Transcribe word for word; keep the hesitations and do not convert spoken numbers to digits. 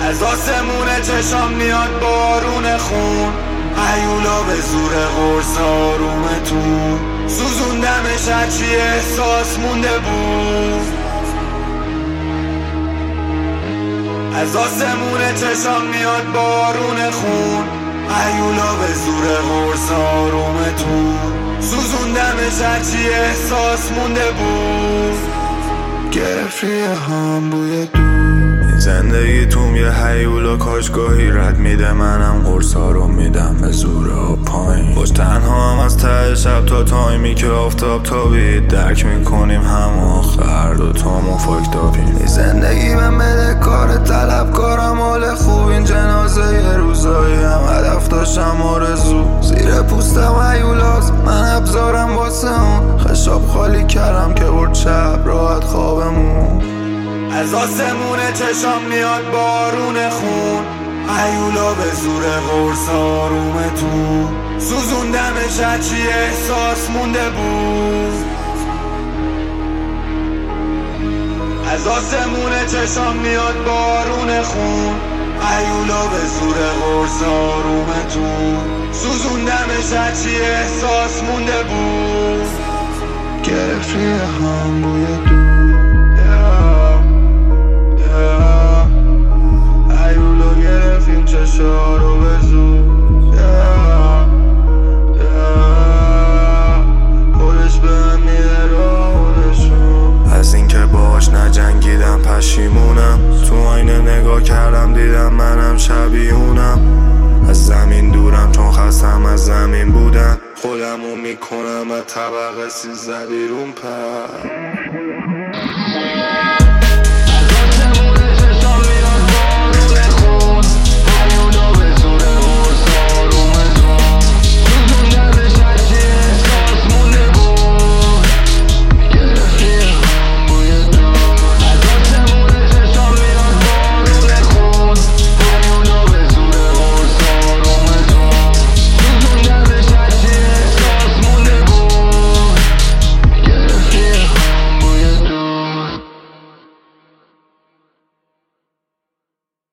از آسمون چشام میاد بارون خون، هیولا به زور قرص آرومتون، سوزوندمش هرچی احساس مونده بود. از آسمون چشام میاد بارون خون، هیولا به زور قرص آرومتون، سوزوندمش هرچی احساس مونده بود. گرفت ریه هم بوی دور، زندگی توم یه هیولا کاشگاهی رد میده، منم قرصا رو میدم به زور و پایین. باش تنها هم از ته شب تا تایمی که آفتاب تابید، درک میکنیم هم آخر دوتامون فاکتابیم. زندگی من بده کار طلبکارم، حال خوب این جنازه یه روزایی هم هدف داشتم آرزو. زیر پوستم هیولاست من ابزارم واسه اون، خشاب خالی کردم که برد شب راحت خوابمون. از آسمون چشام میاد بارون خون، هیولا به زور قرص آرومتون، سوزوندمش هرچی احساس مونده بود. از آسمون چشام میاد بارون خون، هیولا به زور قرص آرومتون، سوزوندمش هرچی احساس مونده بود. گرفت ریه هم بوی دور، هیولا گرفت این چشا رو به زور، خودش به من میده راهشون. از اینکه باش نجنگیدم پشیمونم، تو آینه نگاه کردم دیدم منم شبیهونم. از زمین دورم چون خستم از زمین بودم، خودمو میکنم از طبقه سیزده بیرون پر.